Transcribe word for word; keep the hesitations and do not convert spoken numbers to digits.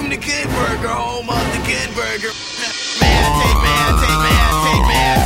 Welcome to Kid Burger, home of the Kid Burger. Man, take man, take man, take man.